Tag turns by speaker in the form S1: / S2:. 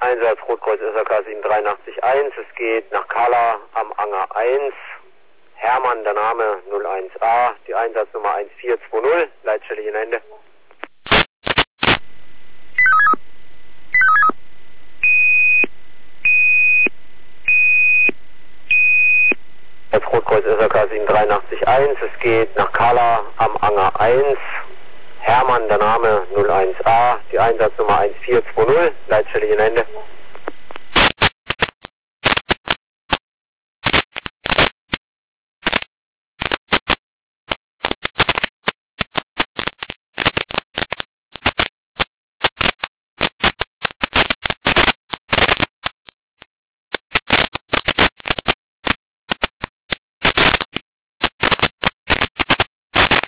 S1: Einsatz Rotkreuz SAK 783-1, es geht nach Kala am Anger 1, Hermann, der Name 01A, die Einsatznummer 1420, Leitstelle in Ende. Als Rotkreuz SAK 783-1, es geht nach Kala am Anger 1, Hermann, der Name 01A, die Einsatznummer 1420, Leitstelle in Ende.